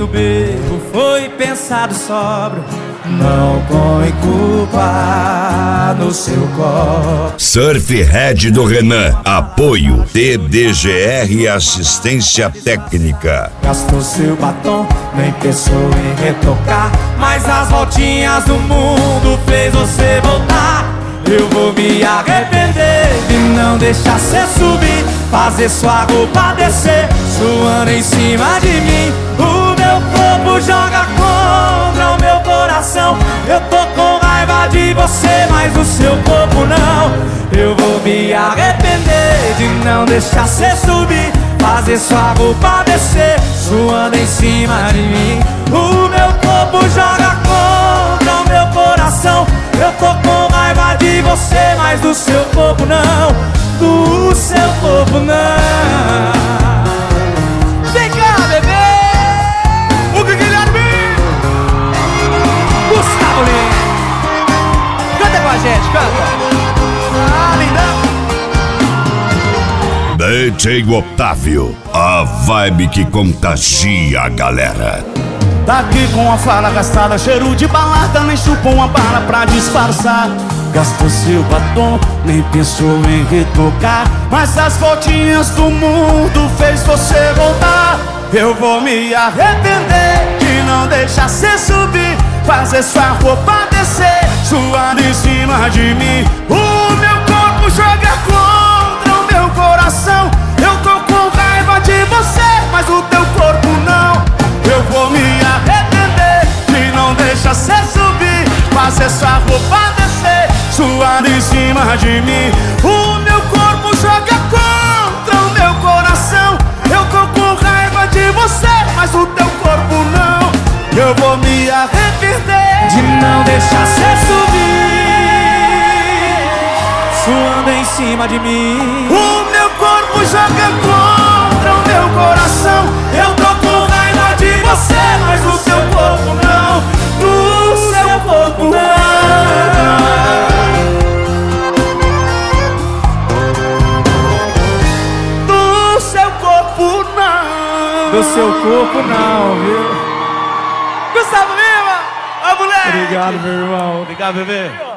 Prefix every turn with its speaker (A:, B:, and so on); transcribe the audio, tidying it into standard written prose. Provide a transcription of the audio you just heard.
A: muito bebo, foi pensado sóbrio. Não põe culpa no seu copo.
B: Surf Head do Renan. Apoio TDGR Assistência Técnica.
A: Gastou seu batom, nem pensou em retocar, mas as voltinhas do mundo fez você voltar. Eu vou me arrepender de não deixar cê subir, fazer sua roupa descer, suando em cima de mim. O meu corpo joga contra o meu coração. Eu tô com raiva de você, mas o seu corpo não. Eu vou me arrepender de não deixar cê subir, fazer sua roupa descer, suando em cima de mim. O meu corpo joga contra o meu coração. Eu tô com raiva de você, mas do seu corpo não. Do seu corpo não. Vem cá, bebê! O Guilherme! Gustavo Lima! Canta com a gente, canta! Ah, lindão!
B: DJ Otávio, a vibe que contagia a galera.
C: Tá aqui com a fala gastada, cheiro de balada, nem chupou uma bala pra disfarçar. Gastou seu batom, nem pensou em retocar, mas as voltinhas do mundo fez você voltar. Eu vou me arrepender de não deixar cê subir, fazer sua roupa descer, suando em cima de mim. O meu corpo joga contra o meu coração. Eu tô com raiva de você, mas o teu corpo não. Eu vou me arrepender de não deixar cê subir, fazer sua roupa descer, suando em cima de mim. O meu corpo joga contra o meu coração. Eu tô com raiva de você, mas o teu corpo não. Eu vou me arrepender
A: de não deixar cê subir, suando em cima de mim.
C: O meu corpo joga contra o meu coração. Eu tô com raiva de você, mas o seu corpo não. Do seu corpo não. Do seu corpo não.
A: Do seu corpo não, viu?
C: Gustavo Lima! Ó, moleque!
A: Obrigado, meu irmão.
C: Obrigado, bebê.